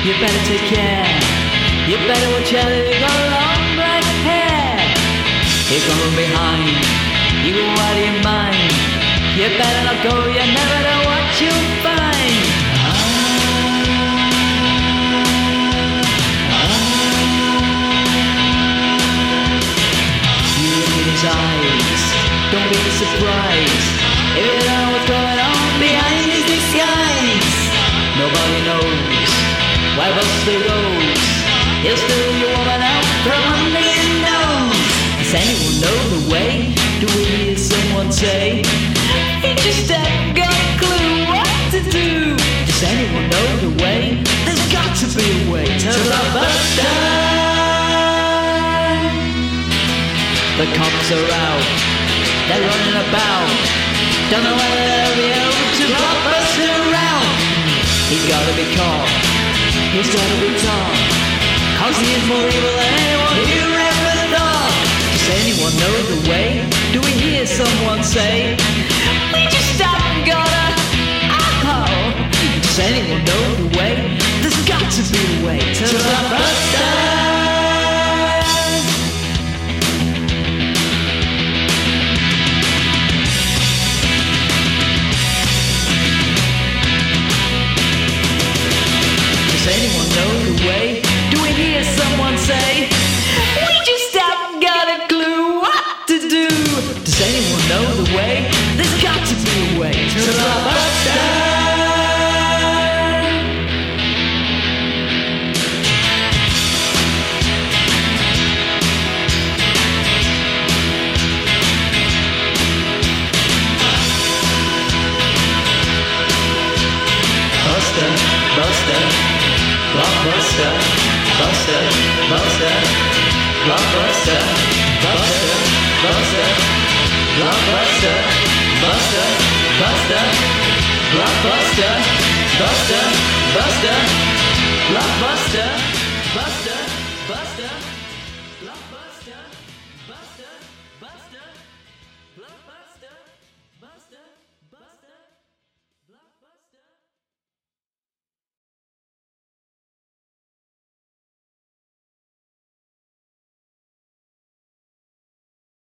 You better take care. You better watch out, you got long black hair. He's from behind, you go out of your mind. You better not go, you never know what you'll find. You look in his eyes, don't be surprised if you don't know what's going on behind his disguise. Nobody knows why Buster goes. He'll steal your woman out from under your nose. Does anyone know the way? Do we hear someone say, he just ain't got a clue what to do? Does anyone know the way? There's got to be a way to the Buster. The cops are out, they're running about. Don't know whether they'll be able to block Buster around. He's gotta be caught, he's gotta be taught, 'cause he is more evil than anyone you ever thought. Does anyone know the way? Do we hear someone say, we just haven't got a alcohol? Does anyone know the way? There's got to be a way to the Buster. Does anyone know the way? Do we hear someone say, we just haven't got a clue what to do? Does anyone know the way? There's got to be a way to the Buster. Buster, Buster, Blockbuster, Buster, Buster, Blockbuster, Buster, Buster, Blockbuster, Buster, Buster, Blockbuster, Buster, Buster.